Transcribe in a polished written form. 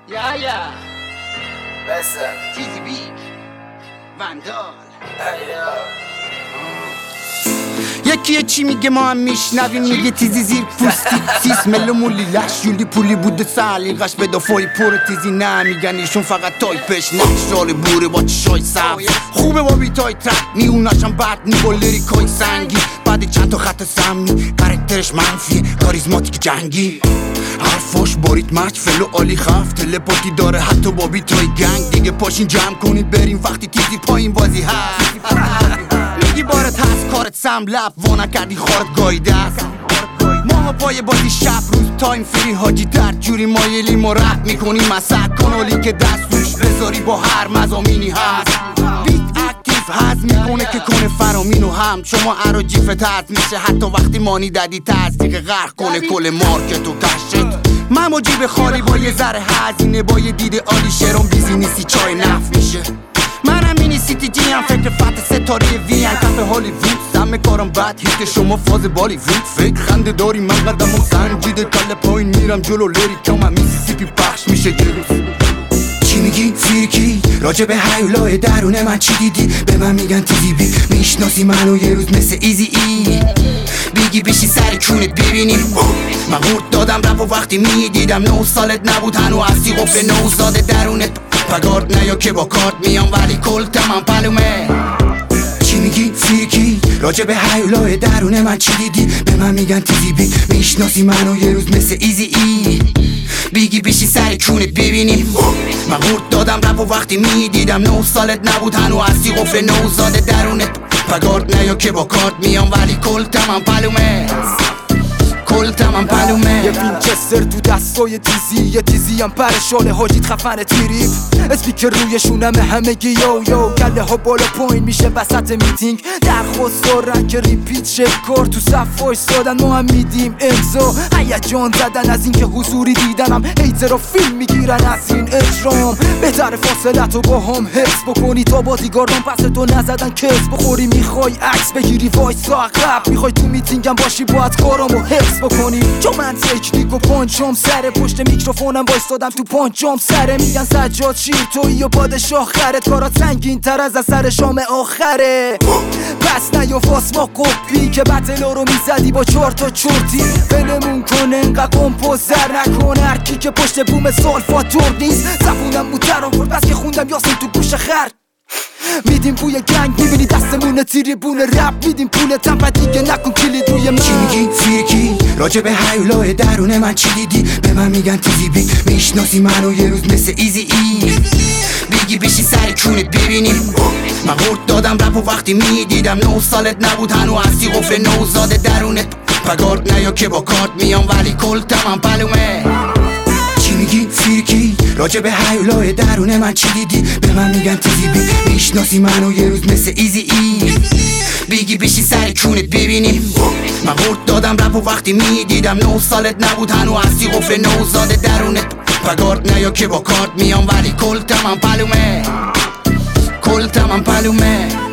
Ja. Besser. Tizi Beak. Vandal. یکی چی میگه ما هم میشنویم، میگه تیزی زیر پوستی سیس ملو مولی لش یولی پولی بوده سلیقش به دفاعی پر تیزی نمیگن ایشون فقط تایپش نقشال بوره با چشای سبز خوبه با بیتای ترک میوناشم بد نی با لیریکای سنگی بعد چند تا خط سمی کرکترش منفیه کاریزماتیک جنگی حرفاش باریت مچ فلو عالی خف تلپاتی داره حتی با بیتای گنگ دیگه پاشین جمع کنید بریم وقتی تیزی پایین بازی هست میگی بارت هست کارت سم لب وانا کردی خارت گایده است ماها پای بازی شب روز تایم فری حاجی در جوری مایلی ما رد میکنی مسک کانالی که دست روش بذاری با هر مزامینی هست بیت اکتیف هز میکنه که کنه فرامینو هم شما عراجیفت هست میشه حتی وقتی مانی ددی تصدیق غرق کنه کل مارکت و کشت من با جیب خالی با یه ذره هزینه با یه دید عالی شرم بیزینیسی چای نف میشه منم مینی سیتی جی هم فکر فتح ستاره وی هم کف هالیوود سم کارم بد هیت شما فاز بالیوود فکر خنده داری من قدمم سنجیده کل پایین میرم جلو لیریکم هم میسیسیپی پخش میشه یه روز چی میگی فیرکی راجع به هیولای درون من چی دیدی به من میگن تیزی بی میشناسی منو یه روز مثل ایزی ای بیگی بشی سر کونت ببینیم من قورت دادم رپ و وقتی میدیدم 9 سالت نبود هنو هستی قفل نوزاده درونت پگارد نیا که با کارت میام ولی کل تمام پلومه چی میگی فیرکی راجع به هیولای درون من چی دیدی به من میگن تیزی بی میشناسی منو یه روز مثل ایزی ای بیگی بشی سر کونت ببینیم من قورت دادم رپ و وقتی میدیدم 9 سالت نبود هنو هستی قفل نوزاده درونت پگارد نیا که با کارت میام ولی کل تمام پلومه کل تمام پلومه یه وینچستر تو دستای تیزی یه تیزی هم پرشاله حاجیت خفن تیریب اسپیکر رویشونم همگی یو گله ها بالا پایین میشه وسط میتینگ درخواست دارن که ریپیت شه کار تو صف وایسادن ما هم میدیم امضا هیجان زدن از اینکه حضوری دیدنم هیترا فیلم میگیرن از این اجرام بهتر فاصلتو با هم حفظ بکنی تا بادیگاردان پس تو نزدن کس بخوری میخوای عکس بگیری وایسا عقب میخوای تو میتینگم باشی باید کارامو حفظ بکنی چون من تکنیک و پانچام سره پشت میکروفونم وایستادم تو پانچام سره میگن سجاد شیر تویی و پادشاه خرت کارات سنگین تر از اثر شام آخره پس نیا فاس با قپی که بتلا رو میزدی با 4 تا چورتی ولمون کن انقدر کمپوزر نکن هرکی که پشت بوم سالفاتور نیست زبونم موترم کرد بس که خوندم یاسین تو گوش خر میدیم بوی گنگ میبینی دستمونه تریبونه رپ میدیم پول تنبه دیگه نکن کلید روی من چی میگی فیرکی راجع به هیولای درون من چی دیدی به من میگن تیزی بی میشناسی منو یه روز مثل ایزی ای بیگی بشی سر کونت ببینیم من قورت دادم رپ و وقتی میدیدم 9 سالت نبود هنو هستی قفل نوزاده درونت پگارد نیا که با کارت میام ولی کل تمام پلومه چی میگی فیرکی راجع به هیولای درون من چی دیدی به من میگن تیزی بی میشناسی منو یه روز مثل ایزی ای بیگی بشی سر کونت ببینیم من قورت دادم رپ و وقتی میدیدم 9 سالت نبود هنو هستی قفل نوزاده درونت پگارد نیا که با کارت میام ولی کل تمام پلومه کل تمام پلومه